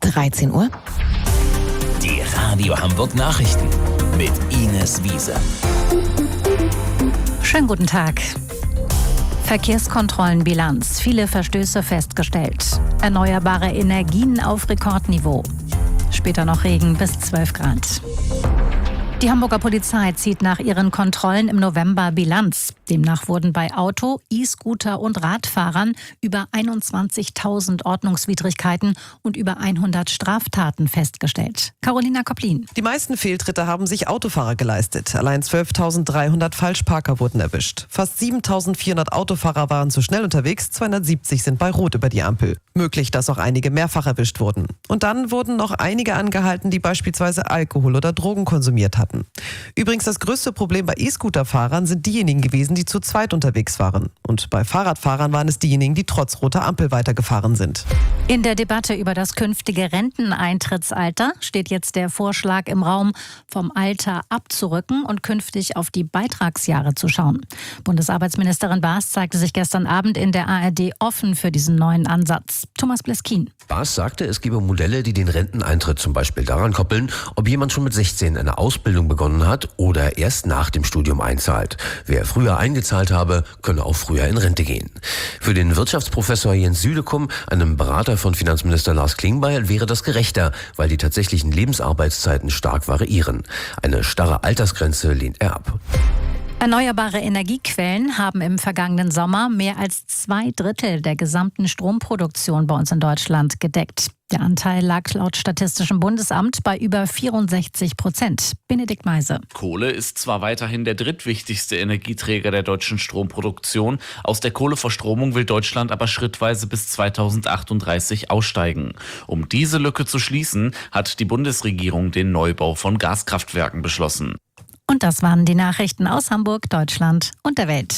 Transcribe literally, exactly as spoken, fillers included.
dreizehn Uhr. Die Radio Hamburg Nachrichten mit Ines Wiese. Schönen guten Tag. Verkehrskontrollenbilanz. Viele Verstöße festgestellt. Erneuerbare Energien auf Rekordniveau. Später noch Regen bis zwölf Grad. Die Hamburger Polizei zieht nach ihren Kontrollen im November Bilanz. Demnach wurden bei Auto-, E-Scooter- und Radfahrern über einundzwanzigtausend Ordnungswidrigkeiten und über hundert Straftaten festgestellt. Carolina Kopplin. Die meisten Fehltritte haben sich Autofahrer geleistet. Allein zwölftausenddreihundert Falschparker wurden erwischt. Fast siebentausendvierhundert Autofahrer waren zu schnell unterwegs, zweihundertsiebzig sind bei Rot über die Ampel. Möglich, dass auch einige mehrfach erwischt wurden. Und dann wurden noch einige angehalten, die beispielsweise Alkohol oder Drogen konsumiert hatten. Übrigens, das größte Problem bei E-Scooter-Fahrern sind diejenigen gewesen, die zu zweit unterwegs waren. Und bei Fahrradfahrern waren es diejenigen, die trotz roter Ampel weitergefahren sind. In der Debatte über das künftige Renteneintrittsalter steht jetzt der Vorschlag im Raum, vom Alter abzurücken und künftig auf die Beitragsjahre zu schauen. Bundesarbeitsministerin Baas zeigte sich gestern Abend in der A R D offen für diesen neuen Ansatz. Thomas Bleskin. Baas sagte, es gebe Modelle, die den Renteneintritt zum Beispiel daran koppeln, ob jemand schon mit sechzehn eine Ausbildung begonnen hat oder erst nach dem Studium einzahlt. Wer früher eingezahlt habe, könne auch früher in Rente gehen. Für den Wirtschaftsprofessor Jens Südekum, einem Berater von Finanzminister Lars Klingbeil, wäre das gerechter, weil die tatsächlichen Lebensarbeitszeiten stark variieren. Eine starre Altersgrenze lehnt er ab. Erneuerbare Energiequellen haben im vergangenen Sommer mehr als zwei Drittel der gesamten Stromproduktion bei uns in Deutschland gedeckt. Der Anteil lag laut Statistischem Bundesamt bei über vierundsechzig Prozent. Benedikt Meise. Kohle ist zwar weiterhin der drittwichtigste Energieträger der deutschen Stromproduktion. Aus der Kohleverstromung will Deutschland aber schrittweise bis zweitausendachtunddreißig aussteigen. Um diese Lücke zu schließen, hat die Bundesregierung den Neubau von Gaskraftwerken beschlossen. Und das waren die Nachrichten aus Hamburg, Deutschland und der Welt.